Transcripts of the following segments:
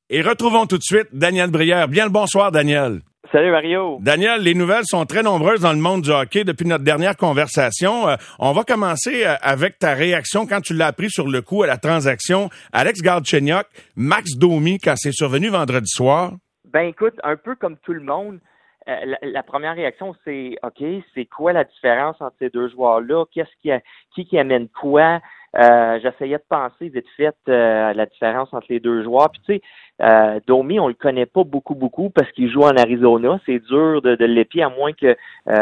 Et retrouvons tout de suite Daniel Brière. Bien le bonsoir, Daniel. Salut Mario. Daniel, les nouvelles sont très nombreuses dans le monde du hockey depuis notre dernière conversation. On va commencer avec ta réaction quand tu l'as appris sur le coup à la transaction Alex Galchenyuk, Max Domi, quand c'est survenu vendredi soir. Ben écoute, un peu comme tout le monde, la première réaction c'est OK, c'est quoi la différence entre ces deux joueurs-là? Qui amène quoi? J'essayais de penser vite fait la différence entre les deux joueurs. Puis tu sais, Domi, on le connaît pas beaucoup parce qu'il joue en Arizona. C'est dur de l'épier à moins que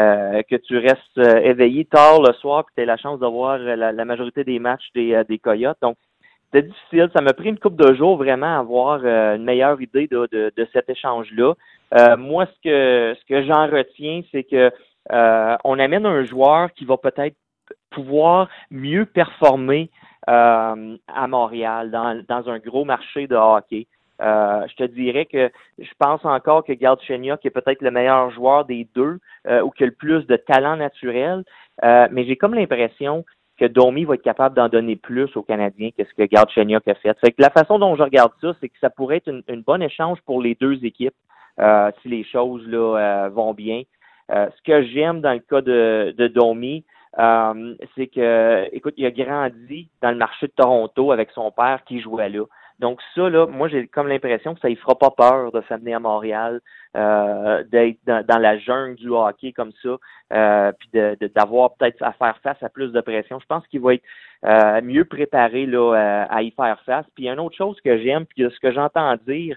tu restes éveillé tard le soir et tu aies la chance de voir la majorité des matchs des Coyotes. Donc, c'était difficile. Ça m'a pris une couple de jours vraiment à avoir une meilleure idée de cet échange-là. Moi, ce que j'en retiens, c'est que on amène un joueur qui va peut-être pouvoir mieux performer à Montréal dans un gros marché de hockey. Je te dirais que je pense encore que Galchenyuk est peut-être le meilleur joueur des deux ou qui a le plus de talent naturel, mais j'ai comme l'impression que Domi va être capable d'en donner plus aux Canadiens que ce que Galchenyuk a fait. Fait que la façon dont je regarde ça, c'est que ça pourrait être une bonne échange pour les deux équipes si les choses là vont bien. Ce que j'aime dans le cas de Domi, c'est que, écoute, il a grandi dans le marché de Toronto avec son père qui jouait là. Donc ça, là, moi, j'ai comme l'impression que ça ne fera pas peur de s'amener à Montréal, d'être dans la jungle du hockey comme ça, puis d'avoir peut-être à faire face à plus de pression. Je pense qu'il va être mieux préparé là à y faire face. Puis une autre chose que j'aime, puis ce que j'entends dire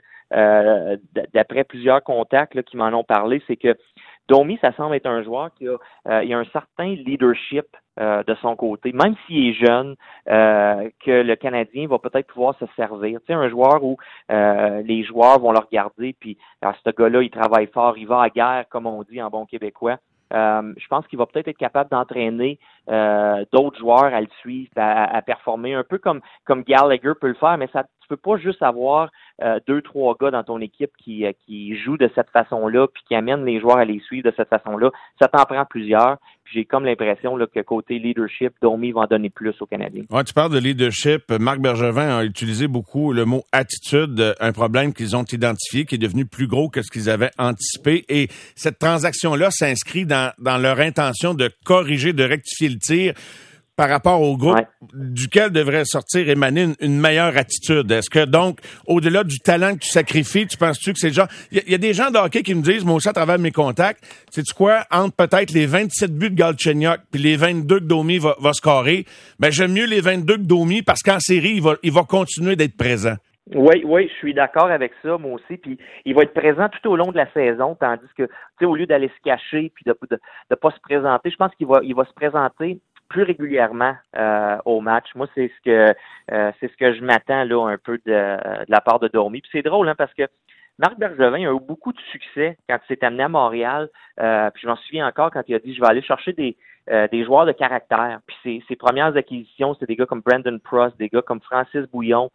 d'après plusieurs contacts là, qui m'en ont parlé, c'est que Domi, ça semble être un joueur qui a un certain leadership de son côté, même s'il est jeune, que le Canadien va peut-être pouvoir se servir. Tu sais, un joueur où les joueurs vont le regarder, puis ce gars-là, il travaille fort, il va à guerre, comme on dit en bon québécois. Je pense qu'il va peut-être être capable d'entraîner d'autres joueurs à le suivre, à performer, un peu comme Gallagher peut le faire, mais tu peux pas juste avoir 2-3 gars dans ton équipe qui jouent de cette façon-là, puis qui amènent les joueurs à les suivre de cette façon-là. Ça t'en prend plusieurs. Puis j'ai comme l'impression là, que côté leadership, Domi va en donner plus aux Canadiens. Ouais, tu parles de leadership. Marc Bergevin a utilisé beaucoup le mot attitude, un problème qu'ils ont identifié, qui est devenu plus gros que ce qu'ils avaient anticipé. Et cette transaction-là s'inscrit dans leur intention de corriger, de rectifier le tir par rapport au groupe duquel devrait sortir, émaner une meilleure attitude. Est-ce que donc, au-delà du talent que tu sacrifies, tu penses-tu que c'est le genre... Il y a des gens de hockey qui me disent, moi aussi à travers mes contacts, sais-tu quoi, entre peut-être les 27 buts de Galchenyuk puis les 22 que Domi va scorer, ben j'aime mieux les 22 que Domi parce qu'en série, il va continuer d'être présent. Oui, je suis d'accord avec ça, moi aussi. Puis il va être présent tout au long de la saison, tandis que, tu sais, au lieu d'aller se cacher puis de pas se présenter, je pense qu'il va se présenter plus régulièrement au match. Moi, c'est ce que je m'attends là un peu de la part de Domi. Puis c'est drôle, hein, parce que Marc Bergevin a eu beaucoup de succès quand il s'est amené à Montréal. Puis je m'en souviens encore quand il a dit je vais aller chercher des joueurs de caractère. Puis ses premières acquisitions, c'était des gars comme Brandon Prost, des gars comme Francis Bouillon,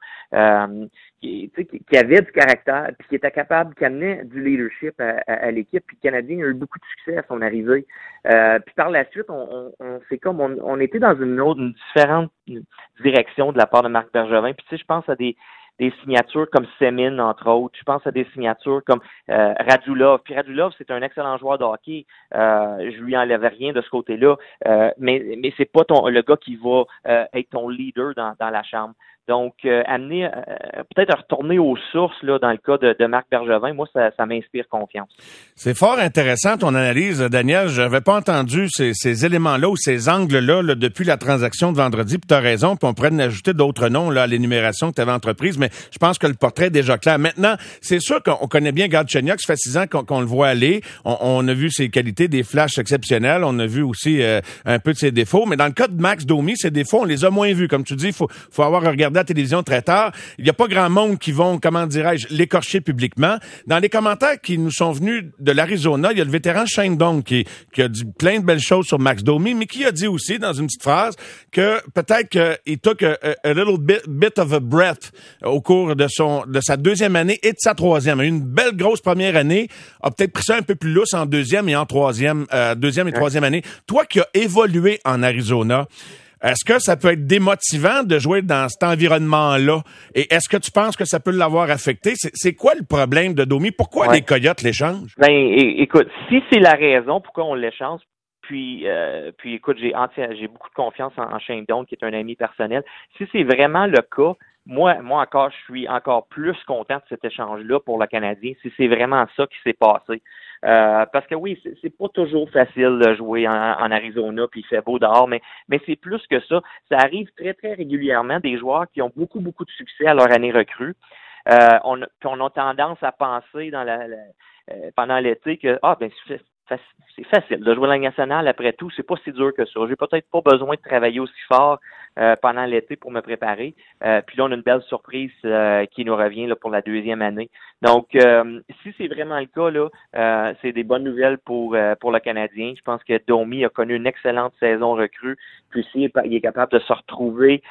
qui avaient du caractère, puis qui étaient capables, qui amenaient du leadership à l'équipe. Puis le Canadien a eu beaucoup de succès à son arrivée. Puis par la suite, on était dans une différente direction de la part de Marc Bergevin. Puis tu sais, je pense à des signatures comme Semin, entre autres. Je pense à des signatures comme Radulov. Puis Radulov, c'est un excellent joueur de hockey. Je lui enlève rien de ce côté-là. Mais c'est pas le gars qui va être ton leader dans la chambre. Donc, amener, peut-être à retourner aux sources là dans le cas de Marc Bergevin, moi, ça m'inspire confiance. C'est fort intéressant ton analyse, Daniel. Je n'avais pas entendu ces éléments-là ou ces angles-là là, depuis la transaction de vendredi. Puis tu as raison, puis on pourrait en ajouter d'autres noms là, à l'énumération que tu avais entreprise, mais je pense que le portrait est déjà clair. Maintenant, c'est sûr qu'on connaît bien Galchenyuk, ça fait 6 ans qu'on le voit aller. On a vu ses qualités, des flashs exceptionnels. On a vu aussi un peu de ses défauts. Mais dans le cas de Max Domi, ses défauts, on les a moins vus. Comme tu dis, faut avoir regardé la télévision très tard. Il n'y a pas grand monde qui vont, comment dirais-je, l'écorcher publiquement. Dans les commentaires qui nous sont venus de l'Arizona, il y a le vétéran Shane Doan qui a dit plein de belles choses sur Max Domi, mais qui a dit aussi, dans une petite phrase, que peut-être qu'il took a little bit of a breath au cours de sa deuxième année et de sa troisième. Il a eu une belle grosse première année, a peut-être pris ça un peu plus lousse en deuxième et en troisième, deuxième et troisième année. Toi qui as évolué en Arizona, Est-ce que ça peut être démotivant de jouer dans cet environnement-là? Et est-ce que tu penses que ça peut l'avoir affecté? C'est quoi le problème de Domi? Pourquoi les Coyotes l'échangent? Ben, écoute, si c'est la raison pourquoi on l'échange, puis écoute, j'ai beaucoup de confiance en Shane Doan, qui est un ami personnel. Si c'est vraiment le cas, moi encore, je suis encore plus content de cet échange-là pour le Canadien, si c'est vraiment ça qui s'est passé. Parce que oui, c'est pas toujours facile de jouer en Arizona, puis il fait beau dehors, mais c'est plus que ça. Ça arrive très, très régulièrement des joueurs qui ont beaucoup, beaucoup de succès à leur année recrue. On a tendance à penser pendant l'été que c'est facile de jouer la Ligue nationale. Après tout, c'est pas si dur que ça. J'ai peut-être pas besoin de travailler aussi fort pendant l'été pour me préparer. Puis là, on a une belle surprise qui nous revient là, pour la deuxième année. Donc, si c'est vraiment le cas, là, c'est des bonnes nouvelles pour le Canadien. Je pense que Domi a connu une excellente saison recrue. Puis s'il est capable de se retrouver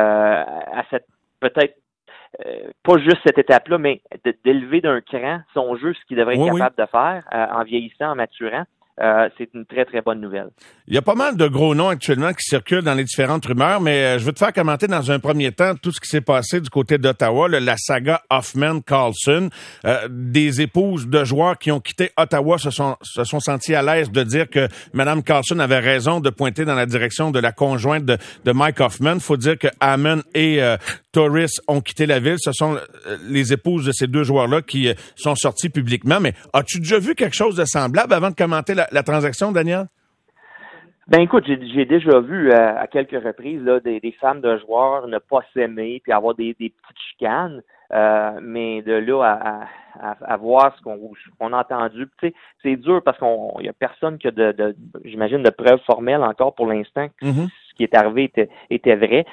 à cette peut-être pas juste cette étape-là, mais d'élever d'un cran son jeu, ce qu'il devrait être capable de faire en vieillissant, en maturant. C'est une très, très bonne nouvelle. Il y a pas mal de gros noms actuellement qui circulent dans les différentes rumeurs, mais je veux te faire commenter dans un premier temps tout ce qui s'est passé du côté d'Ottawa, la saga Hoffman-Carlson. Des épouses de joueurs qui ont quitté Ottawa se sont sentis à l'aise de dire que Mme Carlson avait raison de pointer dans la direction de la conjointe de Mike Hoffman. Faut dire que Hammond et Torres ont quitté la ville. Ce sont les épouses de ces deux joueurs-là qui sont sortis publiquement. Mais as-tu déjà vu quelque chose de semblable avant de commenter la transaction, Daniel? Ben écoute, j'ai déjà vu à quelques reprises là, des femmes de joueurs ne pas s'aimer puis avoir des petites chicanes, mais de là à voir ce qu'on a entendu, tu sais, c'est dur parce qu'il y a personne qui a j'imagine de preuves formelles encore pour l'instant. Mm-hmm. Ce qui est arrivé était vrai.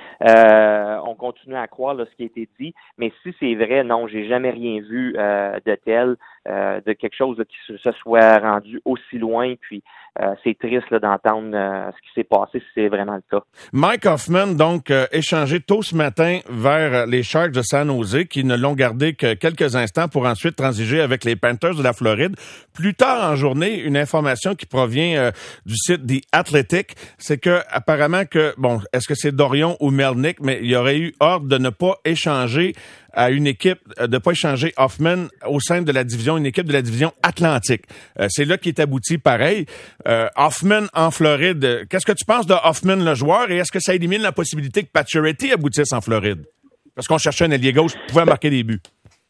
On continue à croire là, ce qui a été dit, mais si c'est vrai, non, j'ai jamais rien vu de tel, de quelque chose là, qui se soit rendu aussi loin. Puis c'est triste là, d'entendre ce qui s'est passé si c'est vraiment le cas. Mike Hoffman, donc, échangé tôt ce matin vers les Sharks de San Jose, qui ne l'ont gardé que quelques instants pour ensuite transiger avec les Panthers de la Floride. Plus tard en journée, une information qui provient du site The Athletic, c'est que apparemment que, bon, est-ce que c'est Dorion ou Melnyk, mais il y aurait eu ordre de ne pas échanger à une équipe, de pas échanger Hoffman au sein de la division, une équipe de la division Atlantique. C'est là qu'il est abouti pareil. Hoffman en Floride, qu'est-ce que tu penses de Hoffman le joueur et est-ce que ça élimine la possibilité que Pacioretty aboutisse en Floride? Parce qu'on cherchait un ailier gauche qui pouvait marquer des buts.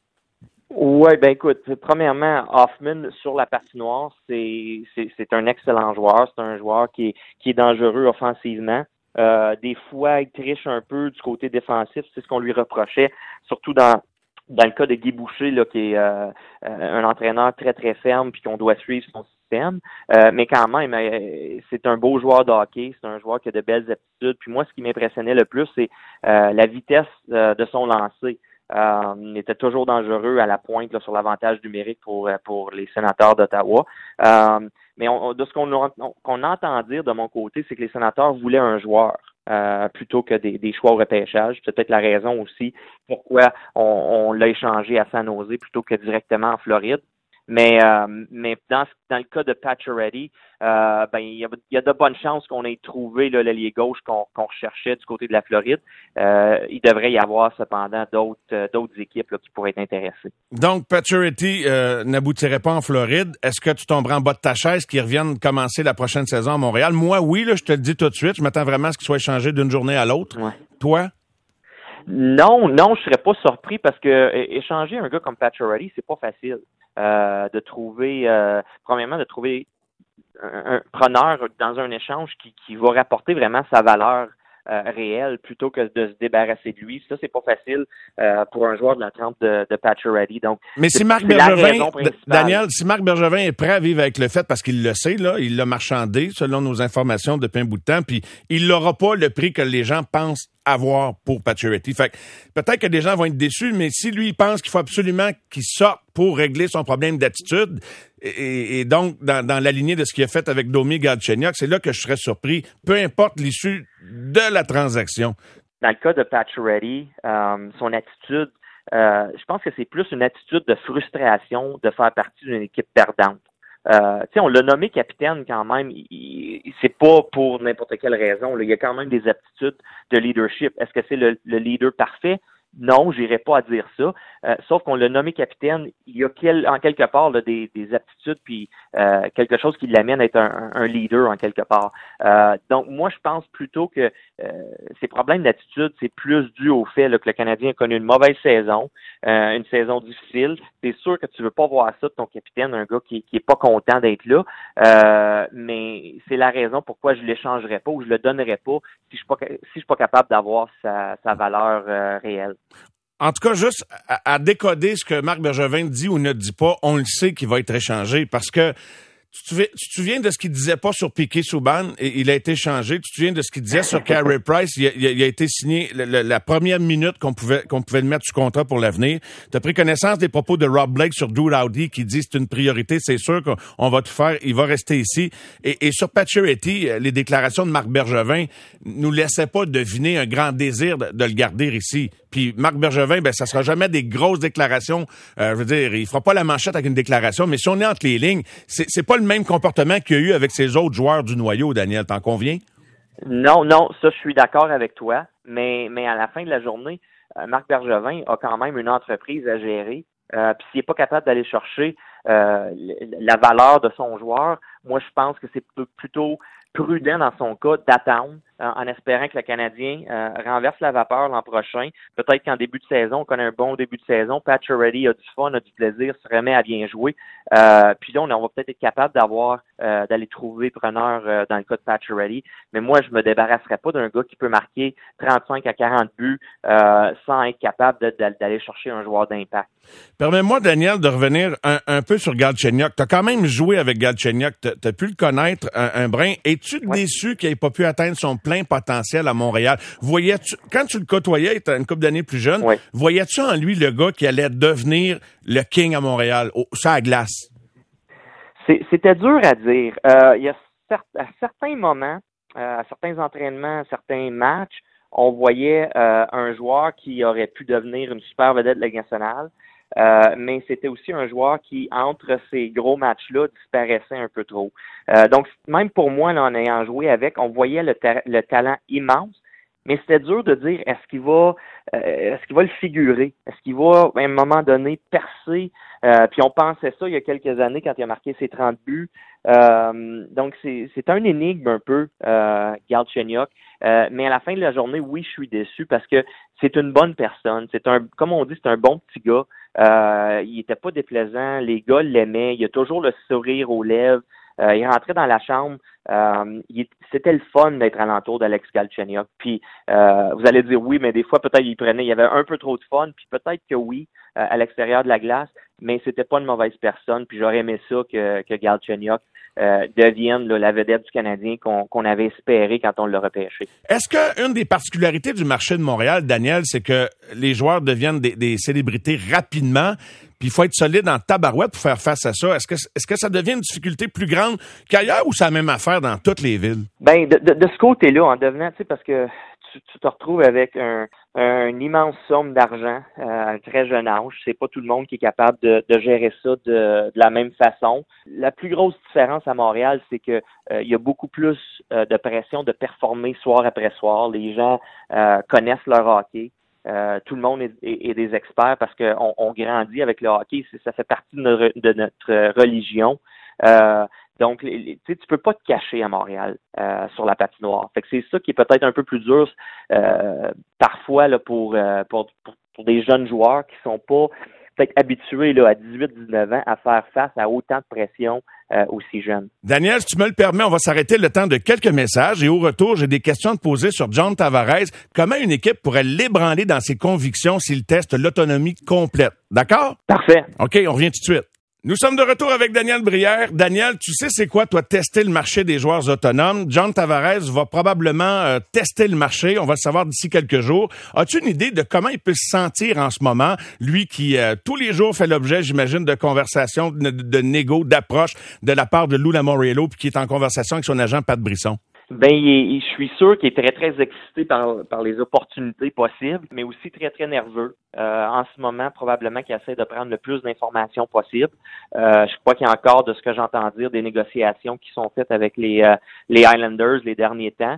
Oui, ben écoute, premièrement, Hoffman sur la patinoire, c'est un excellent joueur. C'est un joueur qui est dangereux offensivement. Des fois, il triche un peu du côté défensif, c'est ce qu'on lui reprochait, surtout dans le cas de Guy Boucher, là, qui est un entraîneur très, très ferme puis qu'on doit suivre son système. Mais quand même, c'est un beau joueur de hockey, c'est un joueur qui a de belles aptitudes. Puis moi, ce qui m'impressionnait le plus, c'est la vitesse de son lancer. Il était toujours dangereux à la pointe là, sur l'avantage numérique pour les Sénateurs d'Ottawa. Mais de ce qu'on entend dire de mon côté, c'est que les Sénateurs voulaient un joueur plutôt que des choix au repêchage. C'est peut-être la raison aussi pourquoi on l'a échangé à San Jose plutôt que directement en Floride. Mais dans le cas de Pacioretty, il y a de bonnes chances qu'on ait trouvé là, l'ailier gauche qu'on recherchait du côté de la Floride. Il devrait y avoir cependant d'autres équipes là, qui pourraient être intéressées. Donc, Pacioretty n'aboutirait pas en Floride. Est-ce que tu tomberais en bas de ta chaise qu'ils reviennent commencer la prochaine saison à Montréal? Moi, oui, là, je te le dis tout de suite. Je m'attends vraiment à ce qu'il soit échangé d'une journée à l'autre. Ouais. Toi? Non, je serais pas surpris parce que échanger un gars comme Pacioretty, c'est pas facile. De trouver un preneur dans un échange qui va rapporter vraiment sa valeur réelle plutôt que de se débarrasser de lui. Ça, c'est pas facile pour un joueur de la trempe de Pacioretty. Donc, mais si Marc Bergevin, Daniel, si Marc Bergevin est prêt à vivre avec le fait, parce qu'il le sait, là, il l'a marchandé selon nos informations depuis un bout de temps, puis il n'aura pas le prix que les gens pensent avoir pour Pacioretty. Fait que peut-être que des gens vont être déçus, mais si lui il pense qu'il faut absolument qu'il sorte pour régler son problème d'attitude, et donc dans la lignée de ce qu'il a fait avec Domi Galchenyuk, c'est là que je serais surpris, peu importe l'issue de la transaction. Dans le cas de Pacioretty, son attitude, je pense que c'est plus une attitude de frustration de faire partie d'une équipe perdante. On l'a nommé capitaine quand même. C'est pas pour n'importe quelle raison. Là. Il y a quand même des aptitudes de leadership. Est-ce que c'est le leader parfait? Non, j'irai pas à dire ça. Sauf qu'on l'a nommé capitaine. Il y a en quelque part là, des aptitudes puis quelque chose qui l'amène à être un leader en quelque part. Donc moi, je pense plutôt que ces problèmes d'attitude, c'est plus dû au fait là, que le Canadien a connu une mauvaise saison, une saison difficile. C'est sûr que tu veux pas voir ça de ton capitaine, un gars qui est pas content d'être là. Mais c'est la raison pourquoi je l'échangerais pas ou je le donnerais pas si je suis pas capable d'avoir sa valeur réelle. En tout cas, juste à décoder ce que Marc Bergevin dit ou ne dit pas, on le sait qu'il va être échangé parce que tu te souviens de ce qu'il disait pas sur Piquet Subban et il a été changé. Tu te souviens de ce qu'il disait sur Carey Price. Il a été signé la première minute qu'on pouvait le mettre sous contrat pour l'avenir. Tu as pris connaissance des propos de Rob Blake sur Drew Doughty qui dit c'est une priorité, c'est sûr qu'on va tout faire, il va rester ici. Et sur Pacioretty, les déclarations de Marc Bergevin nous laissaient pas deviner un grand désir de le garder ici. Puis Marc Bergevin, ça sera jamais des grosses déclarations. Je veux dire, il fera pas la manchette avec une déclaration, mais si on est entre les lignes, c'est pas le même comportement qu'il y a eu avec ses autres joueurs du noyau, Daniel, t'en conviens? Non, ça, je suis d'accord avec toi, mais à la fin de la journée, Marc Bergevin a quand même une entreprise à gérer, puis s'il n'est pas capable d'aller chercher la valeur de son joueur, moi, je pense que c'est plutôt prudent dans son cas d'attendre en espérant que le Canadien renverse la vapeur l'an prochain. Peut-être qu'en début de saison, on connaît un bon début de saison. Pacioretty a du fun, a du plaisir, se remet à bien jouer. Puis là, on va peut-être être capable d'aller trouver preneur dans le cas de Pacioretty. Mais moi, je me débarrasserais pas d'un gars qui peut marquer 35 à 40 buts sans être capable d'aller chercher un joueur d'impact. Permets-moi, Daniel, de revenir un peu sur Galchenyuk. Tu as quand même joué avec Galchenyuk. Tu as pu le connaître un brin. Es-tu déçu qu'il n'ait pas pu atteindre son plein potentiel à Montréal? Voyais-tu, quand tu le côtoyais, tu une couple d'années plus jeune, voyais-tu en lui le gars qui allait devenir le king à Montréal, sur la glace? C'était dur à dire. Il y a à certains moments, à certains entraînements, à certains matchs, on voyait un joueur qui aurait pu devenir une super vedette de la Ligue nationale. Mais c'était aussi un joueur qui, entre ces gros matchs-là, disparaissait un peu trop. Donc, même pour moi, là, en ayant joué avec, on voyait le talent immense, mais c'était dur de dire est-ce qu'il va le figurer? Est-ce qu'il va, à un moment donné, percer? Puis on pensait ça il y a quelques années quand il a marqué ses 30 buts. Donc, c'est un énigme un peu, Galchenyuk. Mais à la fin de la journée, oui, je suis déçu parce que c'est une bonne personne. Comme on dit, c'est un bon petit gars. Il était pas déplaisant. Les gars l'aimaient. Il a toujours le sourire aux lèvres. Il rentrait dans la chambre. C'était le fun d'être alentour d'Alex Galchenyuk. Puis, vous allez dire oui, mais des fois, peut-être il y avait un peu trop de fun. Puis peut-être que oui, à l'extérieur de la glace, mais c'était pas une mauvaise personne. Puis j'aurais aimé ça que Galchenyuk devienne la vedette du Canadien qu'on avait espéré quand on l'a repêché. Est-ce qu'une des particularités du marché de Montréal, Daniel, c'est que les joueurs deviennent des célébrités rapidement, puis il faut être solide en tabarouette pour faire face à ça? Est-ce que ça devient une difficulté plus grande qu'ailleurs ou c'est la même affaire dans toutes les villes? Ben de ce côté-là, en devenant, parce que tu te retrouves avec une immense somme d'argent à un très jeune âge. C'est pas tout le monde qui est capable de gérer ça de la même façon. La plus grosse différence à Montréal, c'est que il y a beaucoup plus de pression de performer soir après soir. Les gens connaissent leur hockey. Tout le monde est des experts parce qu'on grandit avec le hockey. Ça fait partie de notre religion. Donc, tu peux pas te cacher à Montréal sur la patinoire. Fait que c'est ça qui est peut-être un peu plus dur parfois là, pour des jeunes joueurs qui sont pas peut-être habitués là, à 18-19 ans à faire face à autant de pression aussi jeune. Daniel, si tu me le permets, on va s'arrêter le temps de quelques messages et au retour, j'ai des questions à te poser sur John Tavares. Comment une équipe pourrait l'ébranler dans ses convictions s'il teste l'autonomie complète? D'accord? Parfait. OK, on revient tout de suite. Nous sommes de retour avec Daniel Brière. Daniel, tu sais c'est quoi, toi, tester le marché des joueurs autonomes? John Tavares va probablement tester le marché. On va le savoir d'ici quelques jours. As-tu une idée de comment il peut se sentir en ce moment? Lui qui, tous les jours, fait l'objet, j'imagine, de conversations, de négo, d'approches de la part de Lou Lamoriello, puis qui est en conversation avec son agent Pat Brisson. Je suis sûr qu'il est très, très excité par les opportunités possibles, mais aussi très, très nerveux. En ce moment, probablement qu'il essaie de prendre le plus d'informations possible. Je crois qu'il y a encore, de ce que j'entends dire, des négociations qui sont faites avec les Islanders les derniers temps.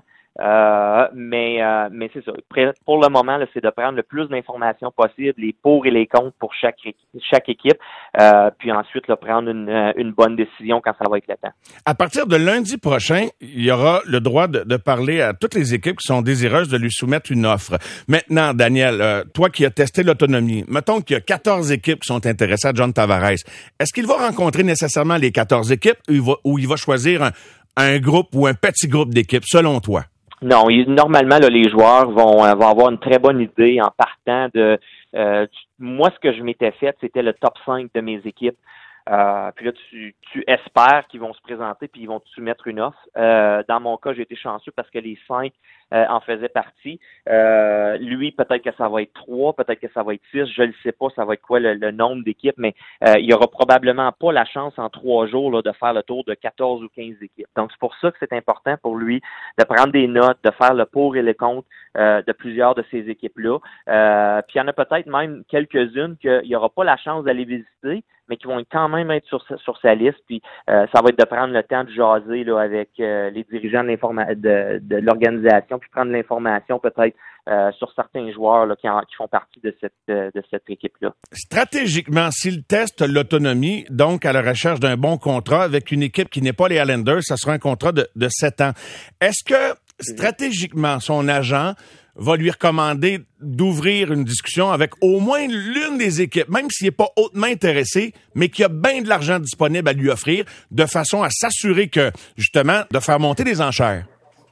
Mais c'est ça. Pour le moment, là, c'est de prendre le plus d'informations possible, les pour et les contre pour chaque équipe, puis ensuite là, prendre une bonne décision quand ça va être le temps. À partir de lundi prochain, il y aura le droit de parler à toutes les équipes qui sont désireuses de lui soumettre une offre. Maintenant, Daniel, toi qui as testé l'autonomie, mettons qu'il y a 14 équipes qui sont intéressées à John Tavares. Est-ce qu'il va rencontrer nécessairement les 14 équipes ou il va choisir un groupe ou un petit groupe d'équipes, selon toi? Non, normalement, là, les joueurs vont avoir une très bonne idée en partant de... moi, ce que je m'étais fait, c'était le top 5 de mes équipes. Puis là, tu espères qu'ils vont se présenter puis ils vont te soumettre une offre. Dans mon cas, j'ai été chanceux parce que les 5 en faisaient partie. Lui, peut-être que ça va être 3, peut-être que ça va être 6, je ne sais pas ça va être quoi le nombre d'équipes, mais il y aura probablement pas la chance en 3 jours là, de faire le tour de 14 ou 15 équipes. Donc, c'est pour ça que c'est important pour lui de prendre des notes, de faire le pour et le contre de plusieurs de ces équipes-là. Puis il y en a peut-être même quelques-unes qu'il n'y aura pas la chance d'aller visiter, mais qui vont quand même être sur sa liste. Puis ça va être de prendre le temps de jaser là, avec les dirigeants de l'organisation, puis prendre l'information peut-être sur certains joueurs là, qui font partie de cette équipe-là. Stratégiquement, s'il teste l'autonomie, donc à la recherche d'un bon contrat avec une équipe qui n'est pas les Islanders, ça sera un contrat de 7 ans. Est-ce que stratégiquement, son agent va lui recommander d'ouvrir une discussion avec au moins l'une des équipes, même s'il n'est pas hautement intéressé, mais qui a bien de l'argent disponible à lui offrir, de façon à s'assurer que, justement, de faire monter les enchères?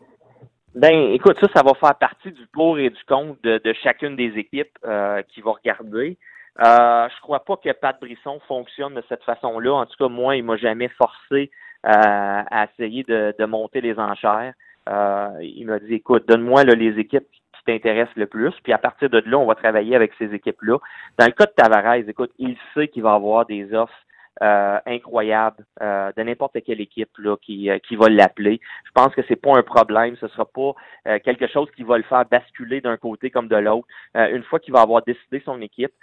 Ben, écoute, ça va faire partie du pour et du contre de chacune des équipes qui va regarder. Je crois pas que Pat Brisson fonctionne de cette façon-là. En tout cas, moi, il m'a jamais forcé à essayer de monter les enchères. Il m'a dit, écoute, donne-moi là, les équipes qui t'intéressent le plus, puis à partir de là, on va travailler avec ces équipes-là. Dans le cas de Tavares, écoute, il sait qu'il va avoir des offres incroyables de n'importe quelle équipe là qui va l'appeler. Je pense que c'est pas un problème, ce sera pas quelque chose qui va le faire basculer d'un côté comme de l'autre. Une fois qu'il va avoir décidé son équipe,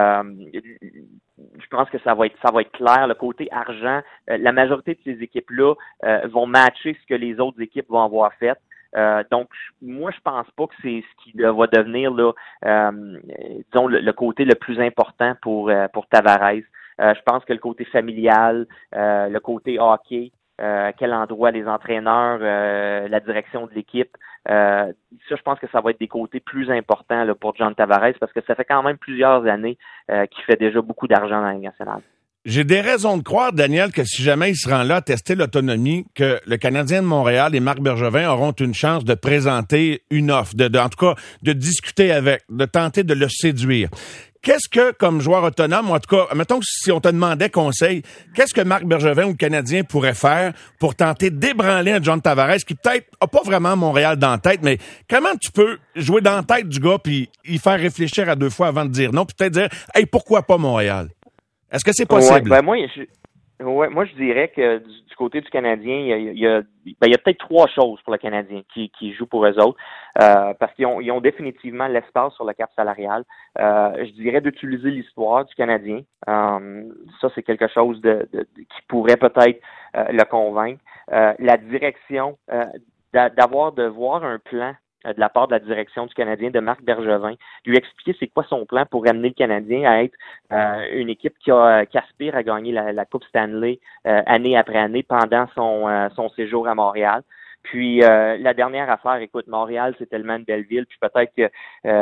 je pense que ça va être clair. Le côté argent, la majorité de ces équipes-là vont matcher ce que les autres équipes vont avoir fait. Donc, moi, je pense pas que c'est ce qui va devenir là, disons le côté le plus important pour Tavares. Je pense que le côté familial, le côté hockey, à quel endroit les entraîneurs, la direction de l'équipe, ça, je pense que ça va être des côtés plus importants là, pour John Tavares parce que ça fait quand même plusieurs années qu'il fait déjà beaucoup d'argent dans la Ligue nationale. J'ai des raisons de croire, Daniel, que si jamais il se rend là à tester l'autonomie, que le Canadien de Montréal et Marc Bergevin auront une chance de présenter une offre, en tout cas, de discuter avec, de tenter de le séduire. Qu'est-ce que, comme joueur autonome, ou en tout cas, mettons que si on te demandait conseil, qu'est-ce que Marc Bergevin ou le Canadien pourrait faire pour tenter d'ébranler un John Tavares qui peut-être a pas vraiment Montréal dans la tête, mais comment tu peux jouer dans la tête du gars puis y faire réfléchir à 2 fois avant de dire non, puis peut-être dire, hey, pourquoi pas Montréal? Est-ce que c'est possible? Ouais, moi, je dirais que du côté du Canadien, il y a peut-être 3 choses pour le Canadien qui joue pour eux autres, parce qu'ils ont définitivement l'espace sur le cap salarial. Je dirais d'utiliser l'histoire du Canadien. Ça, c'est quelque chose qui pourrait peut-être le convaincre. La direction, de voir un plan de la part de la direction du Canadien, de Marc Bergevin, lui expliquer c'est quoi son plan pour amener le Canadien à être une équipe qui aspire à gagner la Coupe Stanley année après année pendant son séjour à Montréal. Puis la dernière affaire, écoute, Montréal, c'est tellement une belle ville, puis peut-être que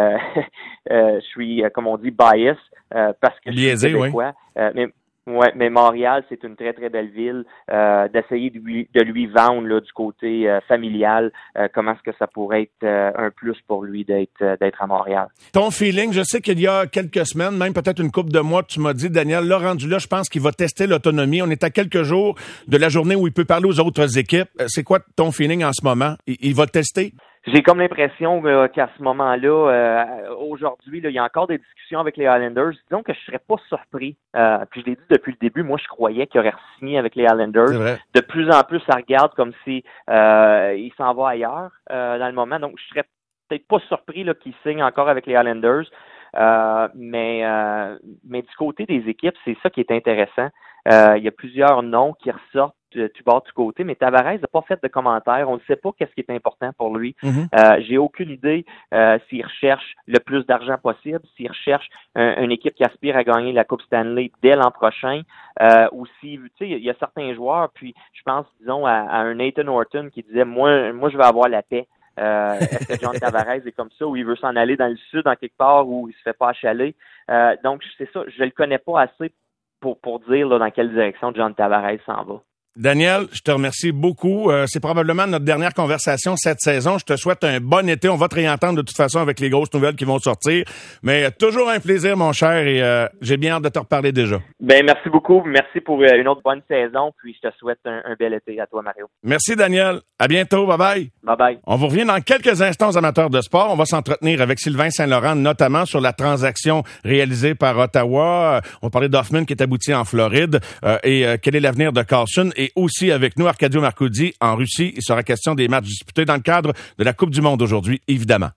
je suis, comme on dit, bias parce que je suis québécois. Mais Montréal, c'est une très, très belle ville. D'essayer de lui vendre là, du côté familial, comment est-ce que ça pourrait être un plus pour lui d'être à Montréal. Ton feeling, je sais qu'il y a quelques semaines, même peut-être une couple de mois, tu m'as dit, Daniel, là, rendu là, je pense qu'il va tester l'autonomie. On est à quelques jours de la journée où il peut parler aux autres équipes. C'est quoi ton feeling en ce moment? Il va tester? J'ai comme l'impression qu'à ce moment-là, aujourd'hui, là, il y a encore des discussions avec les Islanders. Disons que je serais pas surpris. Puis je l'ai dit depuis le début, moi je croyais qu'il aurait signé avec les Islanders. De plus en plus, ça regarde comme si il s'en va ailleurs dans le moment. Donc je serais peut-être pas surpris là, qu'il signe encore avec les Islanders. Mais du côté des équipes, c'est ça qui est intéressant. Il y a plusieurs noms qui ressortent du bord du côté, mais Tavares n'a pas fait de commentaires. On ne sait pas qu'est-ce qui est important pour lui. J'ai aucune idée s'il recherche le plus d'argent possible, s'il recherche une équipe qui aspire à gagner la Coupe Stanley dès l'an prochain, ou si, tu sais, il y a certains joueurs, puis je pense, disons, à un Nathan Horton qui disait, moi, je veux avoir la paix. Est-ce que John Tavares est comme ça, ou il veut s'en aller dans le sud, en quelque part, où il se fait pas achaler? Donc, c'est ça, je le connais pas assez pour dire là, dans quelle direction John Tavares s'en va. Daniel, je te remercie beaucoup. C'est probablement notre dernière conversation cette saison. Je te souhaite un bon été. On va te réentendre de toute façon avec les grosses nouvelles qui vont sortir. Mais toujours un plaisir, mon cher, et j'ai bien hâte de te reparler déjà. Ben merci beaucoup. Merci pour une autre bonne saison. Puis je te souhaite un bel été à toi, Mario. Merci, Daniel. À bientôt. Bye-bye. Bye-bye. On vous revient dans quelques instants, amateurs de sport. On va s'entretenir avec Sylvain Saint-Laurent, notamment sur la transaction réalisée par Ottawa. On va parler d'Hoffman qui est abouti en Floride et quel est l'avenir de Carlson. Et aussi avec nous, Arcadio Marcoudi en Russie. Il sera question des matchs disputés dans le cadre de la Coupe du Monde aujourd'hui, évidemment.